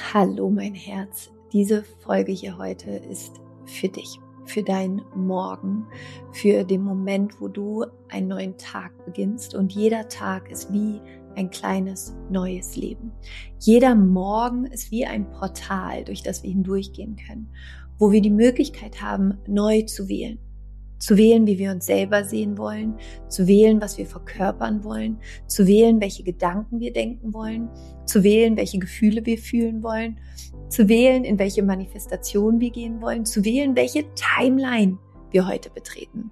Hallo mein Herz, diese Folge hier heute ist für dich, für deinen Morgen, für den Moment, wo du einen neuen Tag beginnst, und jeder Tag ist wie ein kleines neues Leben. Jeder Morgen ist wie ein Portal, durch das wir hindurchgehen können, wo wir die Möglichkeit haben, neu zu wählen. Zu wählen, wie wir uns selber sehen wollen, zu wählen, was wir verkörpern wollen, zu wählen, welche Gedanken wir denken wollen, zu wählen, welche Gefühle wir fühlen wollen, zu wählen, in welche Manifestation wir gehen wollen, zu wählen, welche Timeline wir heute betreten.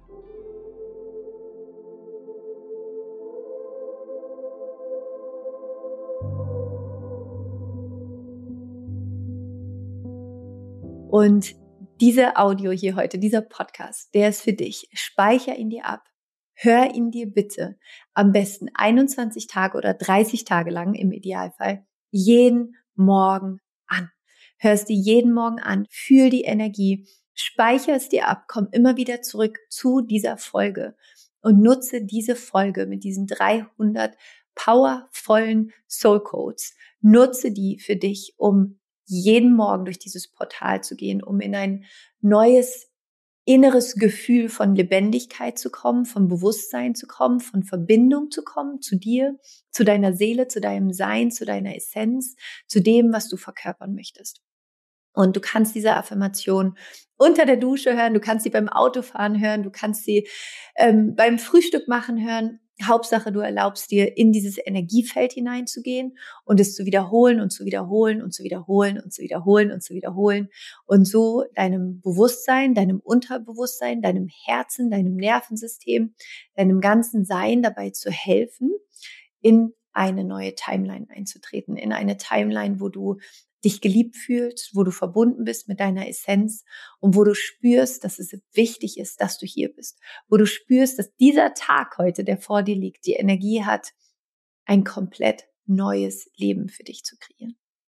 Und diese Audio hier heute, dieser Podcast, der ist für dich. Speicher ihn dir ab. Hör ihn dir bitte am besten 21 Tage oder 30 Tage lang im Idealfall jeden Morgen an. Hör es dir jeden Morgen an, fühl die Energie, speicher es dir ab, komm immer wieder zurück zu dieser Folge und nutze diese Folge mit diesen 300 powervollen Soul Codes. Nutze die für dich, um jeden Morgen durch dieses Portal zu gehen, um in ein neues inneres Gefühl von Lebendigkeit zu kommen, von Bewusstsein zu kommen, von Verbindung zu kommen zu dir, zu deiner Seele, zu deinem Sein, zu deiner Essenz, zu dem, was du verkörpern möchtest. Und du kannst diese Affirmation unter der Dusche hören, du kannst sie beim Autofahren hören, du kannst sie beim Frühstück machen hören. Hauptsache, du erlaubst dir, in dieses Energiefeld hineinzugehen und es zu wiederholen und zu wiederholen und zu wiederholen und zu wiederholen und zu wiederholen und so deinem Bewusstsein, deinem Unterbewusstsein, deinem Herzen, deinem Nervensystem, deinem ganzen Sein dabei zu helfen, in eine neue Timeline einzutreten, in eine Timeline, wo du dich geliebt fühlst, wo du verbunden bist mit deiner Essenz und wo du spürst, dass es wichtig ist, dass du hier bist, wo du spürst, dass dieser Tag heute, der vor dir liegt, die Energie hat, ein komplett neues Leben für dich zu kreieren.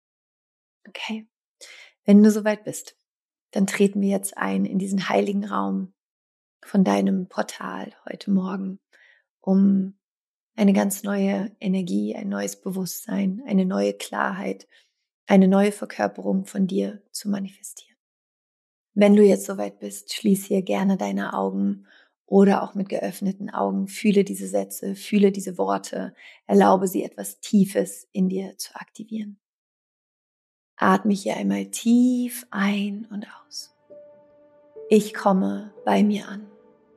Okay, wenn du soweit bist, dann treten wir jetzt ein in diesen heiligen Raum von deinem Portal heute Morgen, um eine ganz neue Energie, ein neues Bewusstsein, eine neue Klarheit, eine neue Verkörperung von dir zu manifestieren. Wenn du jetzt soweit bist, schließ hier gerne deine Augen oder auch mit geöffneten Augen. Fühle diese Sätze, fühle diese Worte, erlaube sie etwas Tiefes in dir zu aktivieren. Atme hier einmal tief ein und aus. Ich komme bei mir an.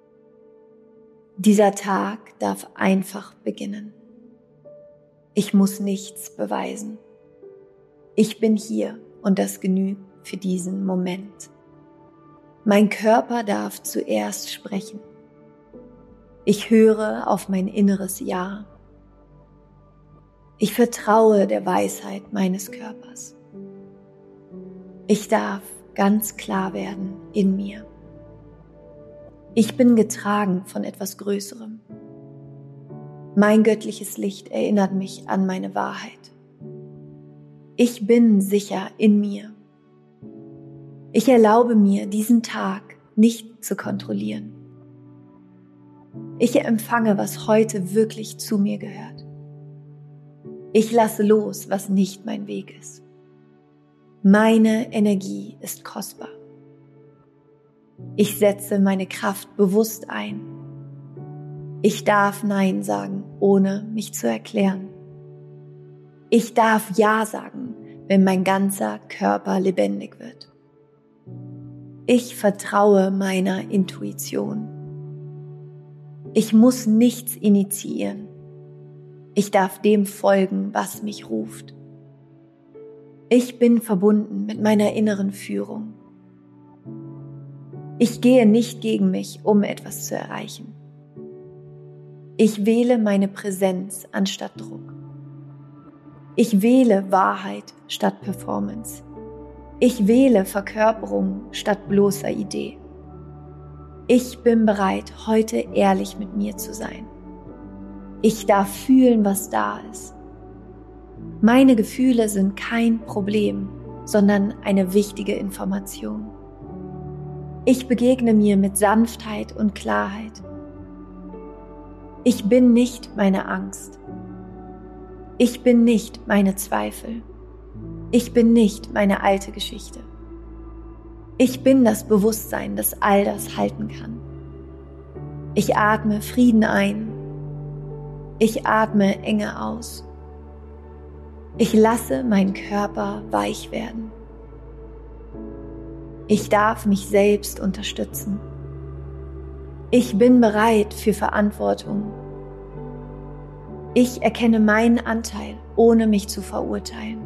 Dieser Tag darf einfach beginnen. Ich muss nichts beweisen. Ich bin hier und das genügt für diesen Moment. Mein Körper darf zuerst sprechen. Ich höre auf mein inneres Ja. Ich vertraue der Weisheit meines Körpers. Ich darf ganz klar werden in mir. Ich bin getragen von etwas Größerem. Mein göttliches Licht erinnert mich an meine Wahrheit. Ich bin sicher in mir. Ich erlaube mir, diesen Tag nicht zu kontrollieren. Ich empfange, was heute wirklich zu mir gehört. Ich lasse los, was nicht mein Weg ist. Meine Energie ist kostbar. Ich setze meine Kraft bewusst ein. Ich darf Nein sagen, ohne mich zu erklären. Ich darf Ja sagen, wenn mein ganzer Körper lebendig wird. Ich vertraue meiner Intuition. Ich muss nichts initiieren. Ich darf dem folgen, was mich ruft. Ich bin verbunden mit meiner inneren Führung. Ich gehe nicht gegen mich, um etwas zu erreichen. Ich wähle meine Präsenz anstatt Druck. Ich wähle Wahrheit statt Performance. Ich wähle Verkörperung statt bloßer Idee. Ich bin bereit, heute ehrlich mit mir zu sein. Ich darf fühlen, was da ist. Meine Gefühle sind kein Problem, sondern eine wichtige Information. Ich begegne mir mit Sanftheit und Klarheit. Ich bin nicht meine Angst. Ich bin nicht meine Zweifel. Ich bin nicht meine alte Geschichte. Ich bin das Bewusstsein, das all das halten kann. Ich atme Frieden ein. Ich atme Enge aus. Ich lasse meinen Körper weich werden. Ich darf mich selbst unterstützen. Ich bin bereit für Verantwortung. Ich erkenne meinen Anteil, ohne mich zu verurteilen.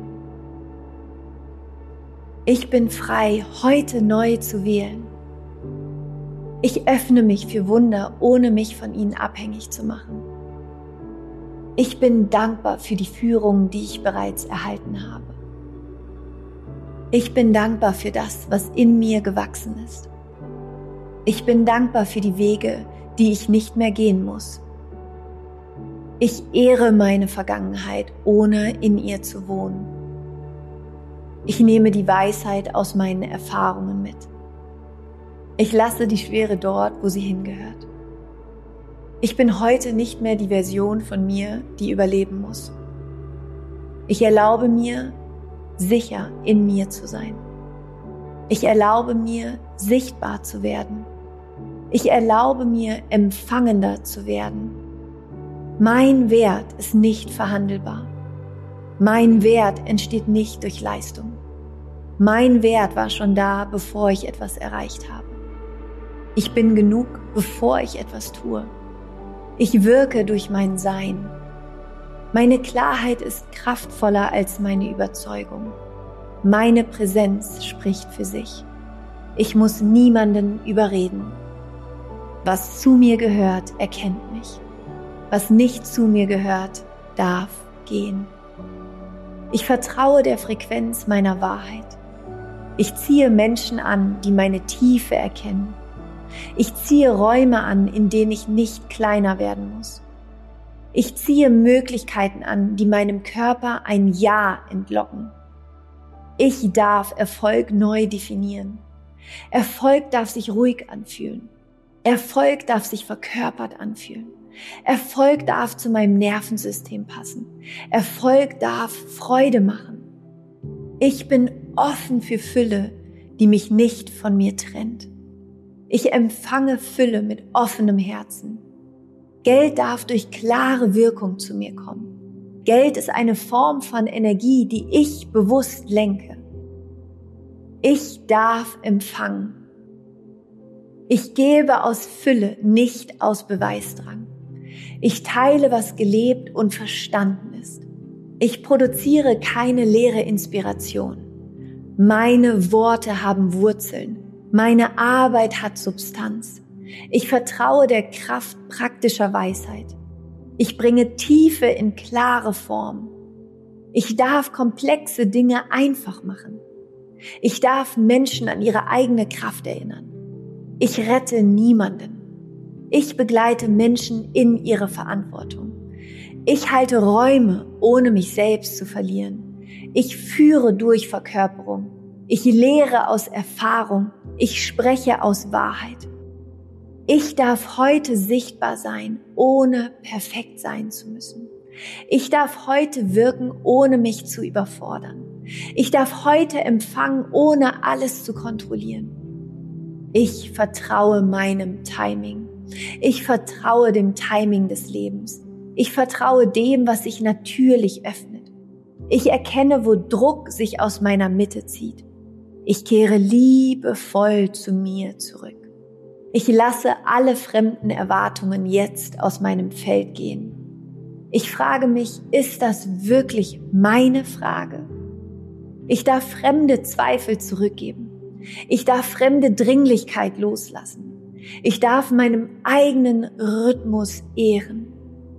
Ich bin frei, heute neu zu wählen. Ich öffne mich für Wunder, ohne mich von ihnen abhängig zu machen. Ich bin dankbar für die Führung, die ich bereits erhalten habe. Ich bin dankbar für das, was in mir gewachsen ist. Ich bin dankbar für die Wege, die ich nicht mehr gehen muss. Ich ehre meine Vergangenheit, ohne in ihr zu wohnen. Ich nehme die Weisheit aus meinen Erfahrungen mit. Ich lasse die Schwere dort, wo sie hingehört. Ich bin heute nicht mehr die Version von mir, die überleben muss. Ich erlaube mir, sicher in mir zu sein. Ich erlaube mir, sichtbar zu werden. Ich erlaube mir, empfangender zu werden. Mein Wert ist nicht verhandelbar. Mein Wert entsteht nicht durch Leistung. Mein Wert war schon da, bevor ich etwas erreicht habe. Ich bin genug, bevor ich etwas tue. Ich wirke durch mein Sein. Meine Klarheit ist kraftvoller als meine Überzeugung. Meine Präsenz spricht für sich. Ich muss niemanden überreden. Was zu mir gehört, erkennt mich. Was nicht zu mir gehört, darf gehen. Ich vertraue der Frequenz meiner Wahrheit. Ich ziehe Menschen an, die meine Tiefe erkennen. Ich ziehe Räume an, in denen ich nicht kleiner werden muss. Ich ziehe Möglichkeiten an, die meinem Körper ein Ja entlocken. Ich darf Erfolg neu definieren. Erfolg darf sich ruhig anfühlen. Erfolg darf sich verkörpert anfühlen. Erfolg darf zu meinem Nervensystem passen. Erfolg darf Freude machen. Ich bin offen für Fülle, die mich nicht von mir trennt. Ich empfange Fülle mit offenem Herzen. Geld darf durch klare Wirkung zu mir kommen. Geld ist eine Form von Energie, die ich bewusst lenke. Ich darf empfangen. Ich gebe aus Fülle, nicht aus Beweisdrang. Ich teile, was gelebt und verstanden ist. Ich produziere keine leere Inspiration. Meine Worte haben Wurzeln. Meine Arbeit hat Substanz. Ich vertraue der Kraft praktischer Weisheit. Ich bringe Tiefe in klare Form. Ich darf komplexe Dinge einfach machen. Ich darf Menschen an ihre eigene Kraft erinnern. Ich rette niemanden. Ich begleite Menschen in ihre Verantwortung. Ich halte Räume, ohne mich selbst zu verlieren. Ich führe durch Verkörperung. Ich lehre aus Erfahrung. Ich spreche aus Wahrheit. Ich darf heute sichtbar sein, ohne perfekt sein zu müssen. Ich darf heute wirken, ohne mich zu überfordern. Ich darf heute empfangen, ohne alles zu kontrollieren. Ich vertraue meinem Timing. Ich vertraue dem Timing des Lebens. Ich vertraue dem, was sich natürlich öffnet. Ich erkenne, wo Druck sich aus meiner Mitte zieht. Ich kehre liebevoll zu mir zurück. Ich lasse alle fremden Erwartungen jetzt aus meinem Feld gehen. Ich frage mich, ist das wirklich meine Frage? Ich darf fremde Zweifel zurückgeben. Ich darf fremde Dringlichkeit loslassen. Ich darf meinem eigenen Rhythmus ehren.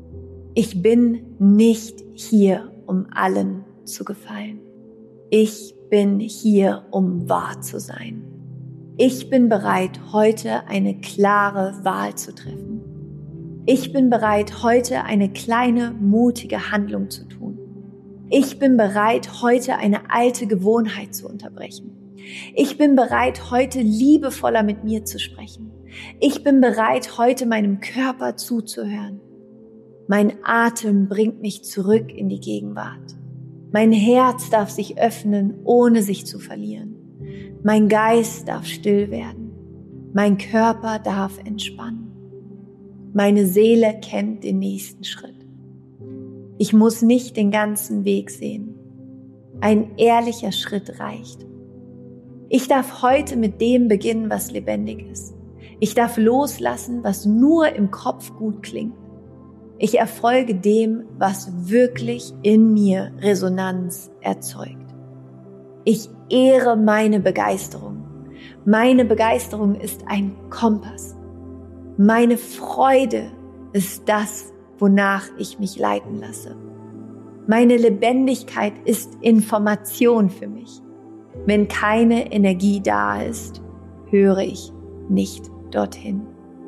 Ich bin nicht hier, um allen zu gefallen. Ich bin hier, um wahr zu sein. Ich bin bereit, heute eine klare Wahl zu treffen. Ich bin bereit, heute eine kleine, mutige Handlung zu tun. Ich bin bereit, heute eine alte Gewohnheit zu unterbrechen. Ich bin bereit, heute liebevoller mit mir zu sprechen. Ich bin bereit, heute meinem Körper zuzuhören. Mein Atem bringt mich zurück in die Gegenwart. Mein Herz darf sich öffnen, ohne sich zu verlieren. Mein Geist darf still werden. Mein Körper darf entspannen. Meine Seele kennt den nächsten Schritt. Ich muss nicht den ganzen Weg sehen. Ein ehrlicher Schritt reicht. Ich darf heute mit dem beginnen, was lebendig ist. Ich darf loslassen, was nur im Kopf gut klingt. Ich erfolge dem, was wirklich in mir Resonanz erzeugt. Ich ehre meine Begeisterung. Meine Begeisterung ist ein Kompass. Meine Freude ist das, wonach ich mich leiten lasse. Meine Lebendigkeit ist Information für mich. Wenn keine Energie da ist, höre ich nicht dorthin.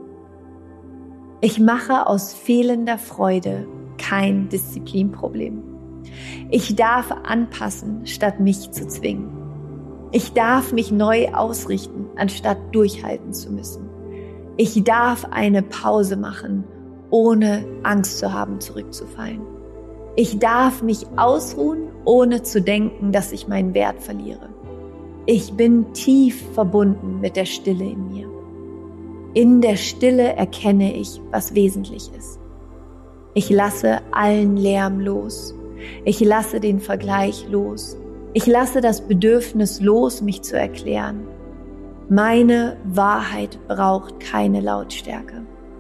Ich mache aus fehlender Freude kein Disziplinproblem. Ich darf anpassen, statt mich zu zwingen. Ich darf mich neu ausrichten, anstatt durchhalten zu müssen. Ich darf eine Pause machen, ohne Angst zu haben, zurückzufallen. Ich darf mich ausruhen, ohne zu denken, dass ich meinen Wert verliere. Ich bin tief verbunden mit der Stille in mir. In der Stille erkenne ich, was wesentlich ist. Ich lasse allen Lärm los. Ich lasse den Vergleich los. Ich lasse das Bedürfnis los, mich zu erklären. Meine Wahrheit braucht keine Lautstärke.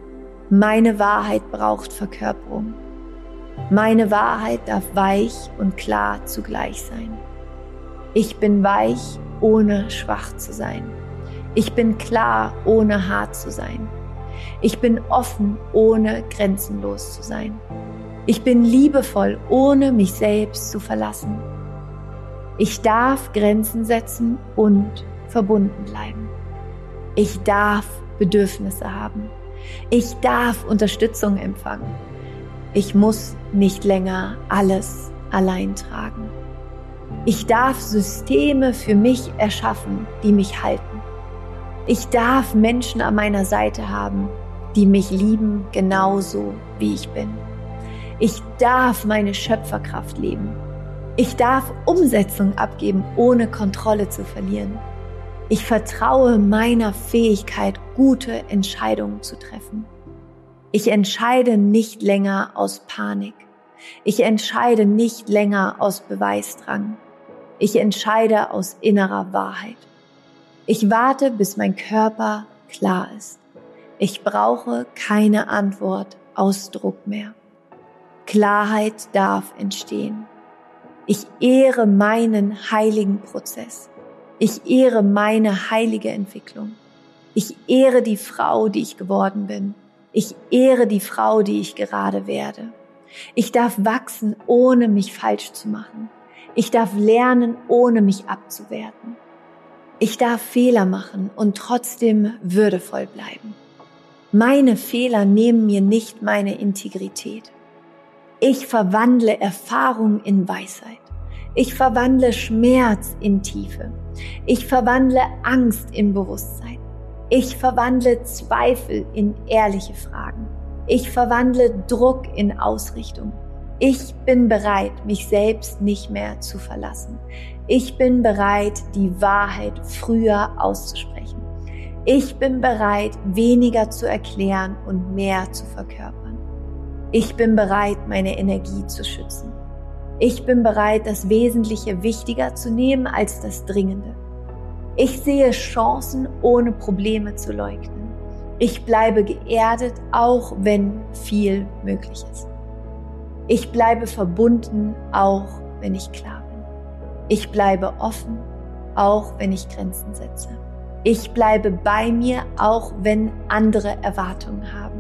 Meine Wahrheit braucht Verkörperung. Meine Wahrheit darf weich und klar zugleich sein. Ich bin weich, ohne schwach zu sein. Ich bin klar, ohne hart zu sein. Ich bin offen, ohne grenzenlos zu sein. Ich bin liebevoll, ohne mich selbst zu verlassen. Ich darf Grenzen setzen und verbunden bleiben. Ich darf Bedürfnisse haben. Ich darf Unterstützung empfangen. Ich muss nicht länger alles allein tragen. Ich darf Systeme für mich erschaffen, die mich halten. Ich darf Menschen an meiner Seite haben, die mich lieben, genauso wie ich bin. Ich darf meine Schöpferkraft leben. Ich darf Umsetzung abgeben, ohne Kontrolle zu verlieren. Ich vertraue meiner Fähigkeit, gute Entscheidungen zu treffen. Ich entscheide nicht länger aus Panik. Ich entscheide nicht länger aus Beweisdrang. Ich entscheide aus innerer Wahrheit. Ich warte, bis mein Körper klar ist. Ich brauche keine Antwort aus Druck mehr. Klarheit darf entstehen. Ich ehre meinen heiligen Prozess. Ich ehre meine heilige Entwicklung. Ich ehre die Frau, die ich geworden bin. Ich ehre die Frau, die ich gerade werde. Ich darf wachsen, ohne mich falsch zu machen. Ich darf lernen, ohne mich abzuwerten. Ich darf Fehler machen und trotzdem würdevoll bleiben. Meine Fehler nehmen mir nicht meine Integrität. Ich verwandle Erfahrung in Weisheit. Ich verwandle Schmerz in Tiefe. Ich verwandle Angst in Bewusstsein. Ich verwandle Zweifel in ehrliche Fragen. Ich verwandle Druck in Ausrichtung. Ich bin bereit, mich selbst nicht mehr zu verlassen. Ich bin bereit, die Wahrheit früher auszusprechen. Ich bin bereit, weniger zu erklären und mehr zu verkörpern. Ich bin bereit, meine Energie zu schützen. Ich bin bereit, das Wesentliche wichtiger zu nehmen als das Dringende. Ich sehe Chancen, ohne Probleme zu leugnen. Ich bleibe geerdet, auch wenn viel möglich ist. Ich bleibe verbunden, auch wenn ich klar bin. Ich bleibe offen, auch wenn ich Grenzen setze. Ich bleibe bei mir, auch wenn andere Erwartungen haben.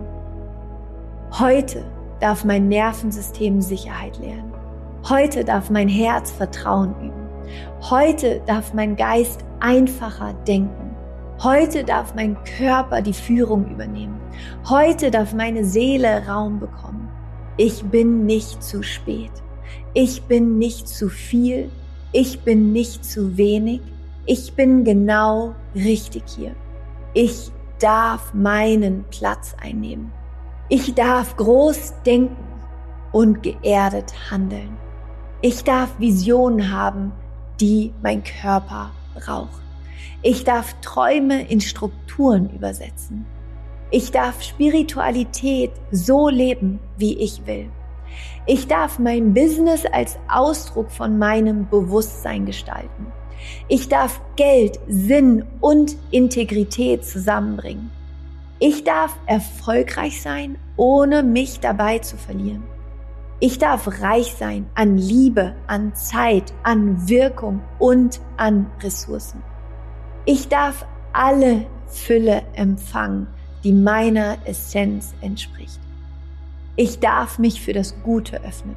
Heute darf mein Nervensystem Sicherheit lernen. Heute darf mein Herz Vertrauen üben. Heute darf mein Geist einfacher denken. Heute darf mein Körper die Führung übernehmen. Heute darf meine Seele Raum bekommen. Ich bin nicht zu spät. Ich bin nicht zu viel. Ich bin nicht zu wenig. Ich bin genau richtig hier. Ich darf meinen Platz einnehmen. Ich darf groß denken und geerdet handeln. Ich darf Visionen haben, die mein Körper braucht. Ich darf Träume in Strukturen übersetzen. Ich darf Spiritualität so leben, wie ich will. Ich darf mein Business als Ausdruck von meinem Bewusstsein gestalten. Ich darf Geld, Sinn und Integrität zusammenbringen. Ich darf erfolgreich sein, ohne mich dabei zu verlieren. Ich darf reich sein an Liebe, an Zeit, an Wirkung und an Ressourcen. Ich darf alle Fülle empfangen, die meiner Essenz entspricht. Ich darf mich für das Gute öffnen.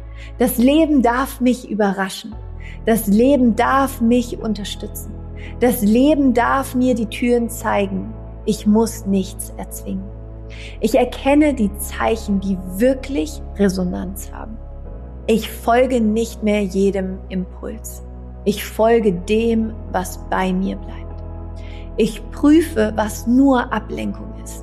Das Leben darf mich überraschen. Das Leben darf mich unterstützen. Das Leben darf mir die Türen zeigen. Ich muss nichts erzwingen. Ich erkenne die Zeichen, die wirklich Resonanz haben. Ich folge nicht mehr jedem Impuls. Ich folge dem, was bei mir bleibt. Ich prüfe, was nur Ablenkung ist.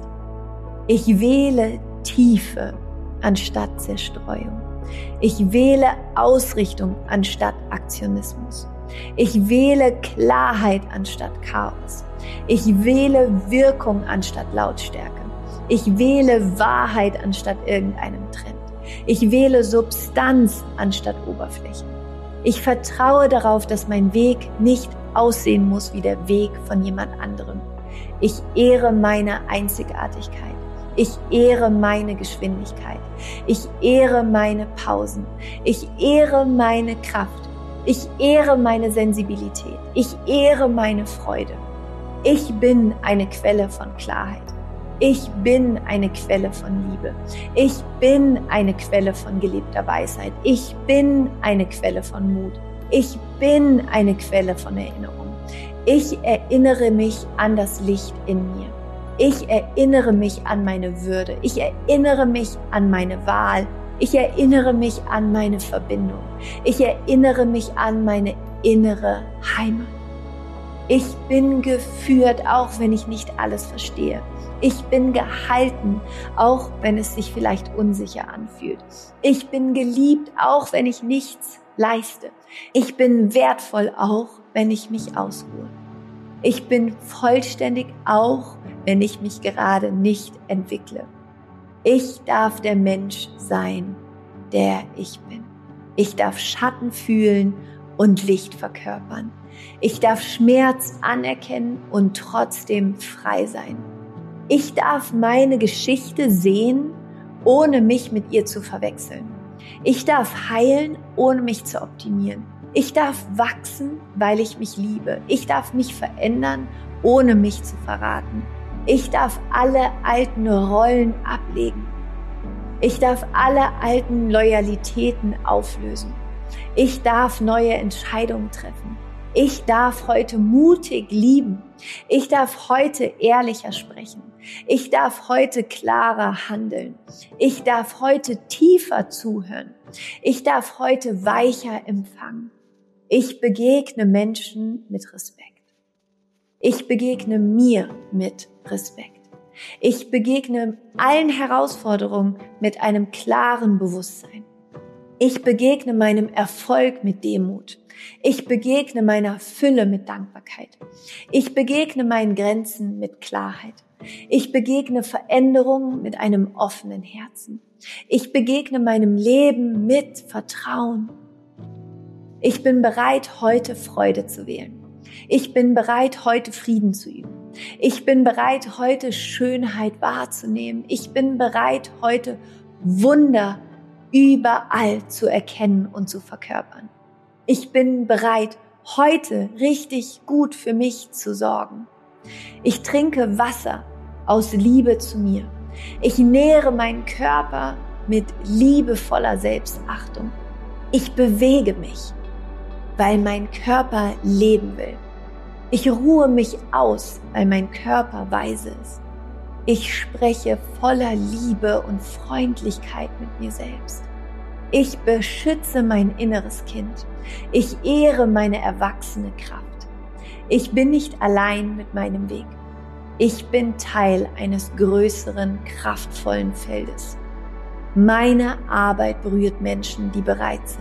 Ich wähle Tiefe anstatt Zerstreuung. Ich wähle Ausrichtung anstatt Aktionismus. Ich wähle Klarheit anstatt Chaos. Ich wähle Wirkung anstatt Lautstärke. Ich wähle Wahrheit anstatt irgendeinem Trend. Ich wähle Substanz anstatt Oberfläche. Ich vertraue darauf, dass mein Weg nicht aussehen muss wie der Weg von jemand anderem. Ich ehre meine Einzigartigkeit. Ich ehre meine Geschwindigkeit. Ich ehre meine Pausen. Ich ehre meine Kraft. Ich ehre meine Sensibilität. Ich ehre meine Freude. Ich bin eine Quelle von Klarheit. Ich bin eine Quelle von Liebe. Ich bin eine Quelle von gelebter Weisheit. Ich bin eine Quelle von Mut. Ich bin eine Quelle von Erinnerung. Ich erinnere mich an das Licht in mir. Ich erinnere mich an meine Würde. Ich erinnere mich an meine Wahl. Ich erinnere mich an meine Verbindung. Ich erinnere mich an meine innere Heimat. Ich bin geführt, auch wenn ich nicht alles verstehe. Ich bin gehalten, auch wenn es sich vielleicht unsicher anfühlt. Ich bin geliebt, auch wenn ich nichts leiste. Ich bin wertvoll, auch wenn ich mich ausruhe. Ich bin vollständig, auch wenn ich mich gerade nicht entwickle. Ich darf der Mensch sein, der ich bin. Ich darf Schatten fühlen und Licht verkörpern. Ich darf Schmerz anerkennen und trotzdem frei sein. Ich darf meine Geschichte sehen, ohne mich mit ihr zu verwechseln. Ich darf heilen, ohne mich zu optimieren. Ich darf wachsen, weil ich mich liebe. Ich darf mich verändern, ohne mich zu verraten. Ich darf alle alten Rollen ablegen. Ich darf alle alten Loyalitäten auflösen. Ich darf neue Entscheidungen treffen. Ich darf heute mutig lieben. Ich darf heute ehrlicher sprechen. Ich darf heute klarer handeln. Ich darf heute tiefer zuhören. Ich darf heute weicher empfangen. Ich begegne Menschen mit Respekt. Ich begegne mir mit Respekt. Ich begegne allen Herausforderungen mit einem klaren Bewusstsein. Ich begegne meinem Erfolg mit Demut. Ich begegne meiner Fülle mit Dankbarkeit. Ich begegne meinen Grenzen mit Klarheit. Ich begegne Veränderungen mit einem offenen Herzen. Ich begegne meinem Leben mit Vertrauen. Ich bin bereit, heute Freude zu wählen. Ich bin bereit, heute Frieden zu üben. Ich bin bereit, heute Schönheit wahrzunehmen. Ich bin bereit, heute Wunder überall zu erkennen und zu verkörpern. Ich bin bereit, heute richtig gut für mich zu sorgen. Ich trinke Wasser aus Liebe zu mir. Ich nähre meinen Körper mit liebevoller Selbstachtung. Ich bewege mich, weil mein Körper leben will. Ich ruhe mich aus, weil mein Körper weise ist. Ich spreche voller Liebe und Freundlichkeit mit mir selbst. Ich beschütze mein inneres Kind. Ich ehre meine erwachsene Kraft. Ich bin nicht allein mit meinem Weg. Ich bin Teil eines größeren, kraftvollen Feldes. Meine Arbeit berührt Menschen, die bereit sind.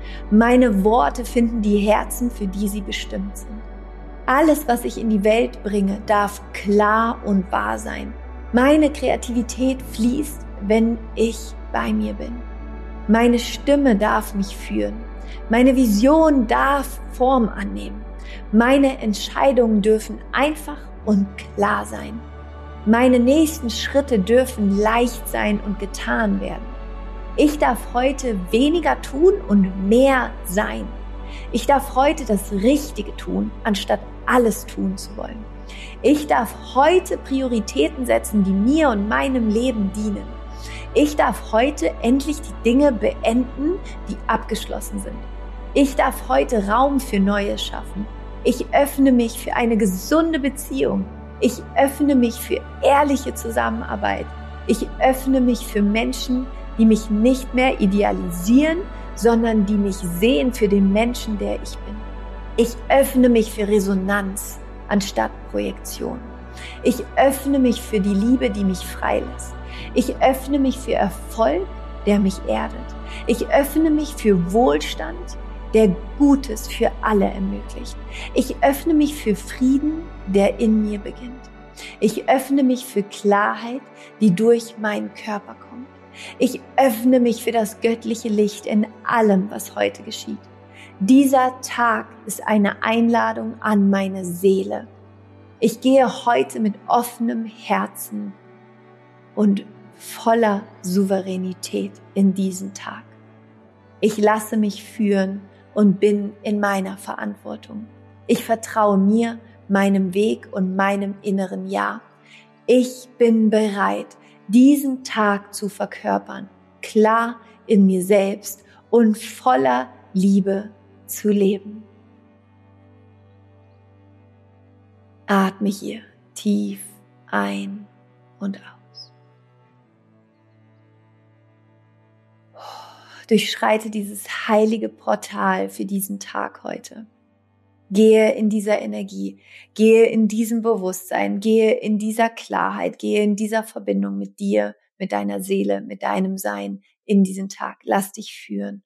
Meine Worte finden die Herzen, für die sie bestimmt sind. Alles, was ich in die Welt bringe, darf klar und wahr sein. Meine Kreativität fließt, wenn ich bei mir bin. Meine Stimme darf mich führen. Meine Vision darf Form annehmen. Meine Entscheidungen dürfen einfach und klar sein. Meine nächsten Schritte dürfen leicht sein und getan werden. Ich darf heute weniger tun und mehr sein. Ich darf heute das Richtige tun, anstatt alles tun zu wollen. Ich darf heute Prioritäten setzen, die mir und meinem Leben dienen. Ich darf heute endlich die Dinge beenden, die abgeschlossen sind. Ich darf heute Raum für Neues schaffen. Ich öffne mich für eine gesunde Beziehung. Ich öffne mich für ehrliche Zusammenarbeit. Ich öffne mich für Menschen, die mich nicht mehr idealisieren, sondern die mich sehen für den Menschen, der ich bin. Ich öffne mich für Resonanz anstatt Projektion. Ich öffne mich für die Liebe, die mich freilässt. Ich öffne mich für Erfolg, der mich erdet. Ich öffne mich für Wohlstand, der Gutes für alle ermöglicht. Ich öffne mich für Frieden, der in mir beginnt. Ich öffne mich für Klarheit, die durch meinen Körper kommt. Ich öffne mich für das göttliche Licht in allem, was heute geschieht. Dieser Tag ist eine Einladung an meine Seele. Ich gehe heute mit offenem Herzen und voller Souveränität in diesen Tag. Ich lasse mich führen und bin in meiner Verantwortung. Ich vertraue mir, meinem Weg und meinem inneren Ja. Ich bin bereit, diesen Tag zu verkörpern, klar in mir selbst und voller Liebe zu leben. Atme hier tief ein und aus. Durchschreite dieses heilige Portal für diesen Tag heute. Gehe in dieser Energie, gehe in diesem Bewusstsein, gehe in dieser Klarheit, gehe in dieser Verbindung mit dir, mit deiner Seele, mit deinem Sein in diesen Tag. Lass dich führen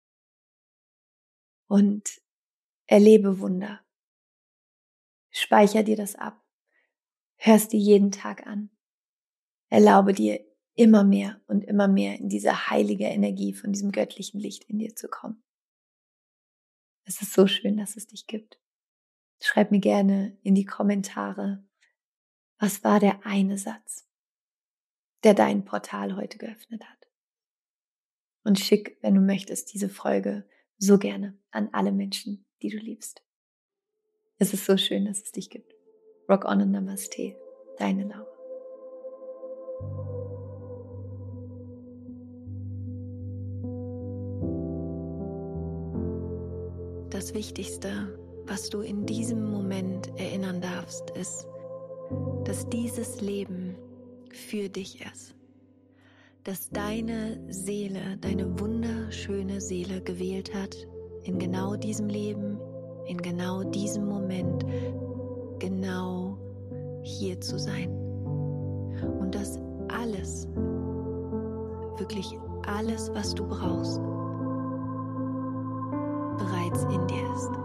und erlebe Wunder. Speicher dir das ab. Hörst dir jeden Tag an. Erlaube dir immer mehr und immer mehr in diese heilige Energie von diesem göttlichen Licht in dir zu kommen. Es ist so schön, dass es dich gibt. Schreib mir gerne in die Kommentare, was war der eine Satz, der dein Portal heute geöffnet hat. Und schick, wenn du möchtest, diese Folge so gerne an alle Menschen, die du liebst. Es ist so schön, dass es dich gibt. Rock on und Namaste, deine Laura. Das Wichtigste, was du in diesem Moment erinnern darfst, ist, dass dieses Leben für dich ist. Dass deine Seele, deine wunderschöne Seele gewählt hat, in genau diesem Leben, in genau diesem Moment, genau hier zu sein. Und dass alles, wirklich alles, was du brauchst, bereits in dir ist.